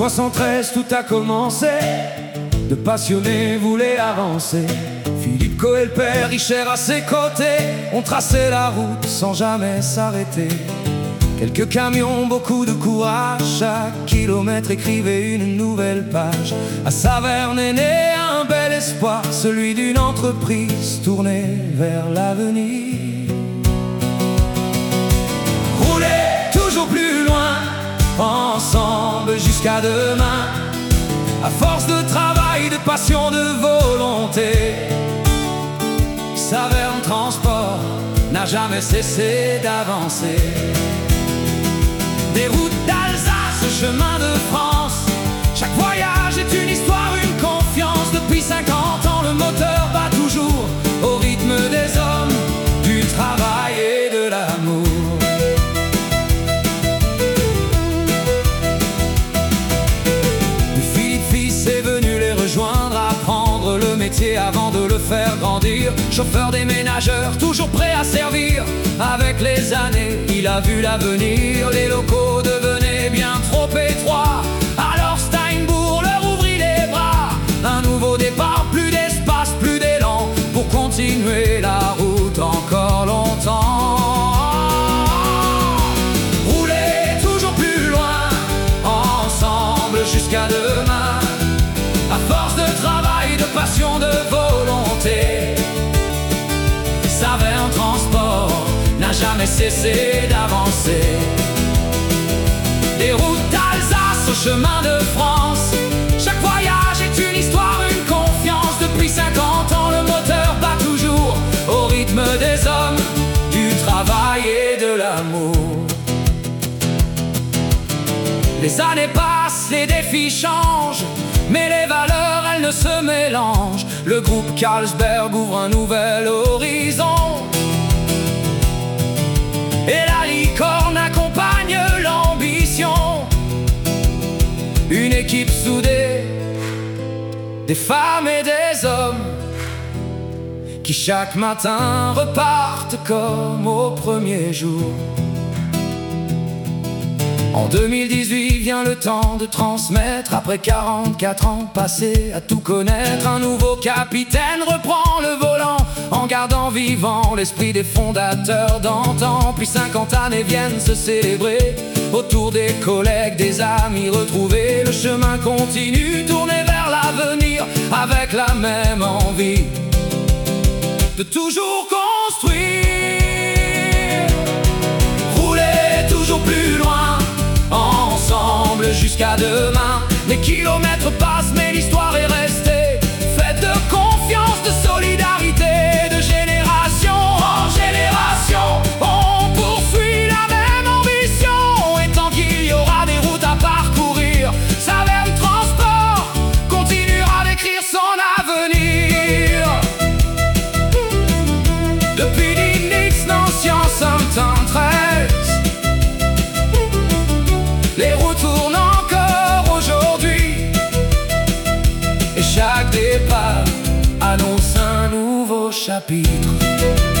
73, tout a commencé. De passionnés voulaient avancer. Philippe Coët, le père, Richer à ses côtés, ont tracé la route sans jamais s'arrêter. Quelques camions, beaucoup de courage, chaque kilomètre écrivait une nouvelle page. À Saverne est né un bel espoir, celui d'une entreprise tournée vers l'avenir. Rouler toujours plus loin, ensemble jusqu'à demain. À force de travail, de passion, de volonté, Saverne Transport n'a jamais cessé d'avancer. Des routes d'Alsace, chemin de France, chaque voyage est une histoire, une confiance. Depuis 50 ans, le moteur bat toujours au rythme des hommes, du travail et de l'amour. De Philippe fils est venu les rejoindre, apprendre le métier avant de le faire grandir. Chauffeur des ménageurs, toujours prêt à servir. Avec les années, il a vu l'avenir. Les locaux devenaient bien trop étroits. Alors Steinbourg leur ouvrit les bras. Un nouveau départ, plus d'espace, plus d'élan, pour continuer la route encore longtemps. Rouler toujours plus loin, ensemble jusqu'à demain. À force de travail, de passion, de volonté, Saverne Transport n'a jamais cessé d'avancer. Des routes d'Alsace au chemin de France, chaque voyage est une histoire, une confiance. Depuis 50 ans, le moteur bat toujours au rythme des hommes, du travail et de l'amour. Les années passent, les défis changent, mais les valeurs, elles ne se mélangent. Le groupe Carlsberg ouvre un nouvel horizon, et la licorne accompagne l'ambition. Une équipe soudée, des femmes et des hommes, qui chaque matin repartent comme au premier jour. En 2018 vient le temps de transmettre. Après 44 ans passés à tout connaître, un nouveau capitaine reprend le volant, en gardant vivant l'esprit des fondateurs d'antan. Puis 50 années viennent se célébrer, autour des collègues, des amis retrouvés. Le chemin continue, tourné vers l'avenir, avec la même envie de toujours construire. Rouler toujours plus loin, ensemble jusqu'à demain. Les kilomètres passent, mais l'histoire est restée, faite de confiance, de solidarité, de génération en génération. On poursuit la même ambition, et tant qu'il y aura des routes à parcourir, Saverne Transport continuera d'écrire son avenir. Depuis Dynix, Nancy en Saint-André, les roues tournent encore aujourd'hui, et chaque départ annonce un nouveau chapitre.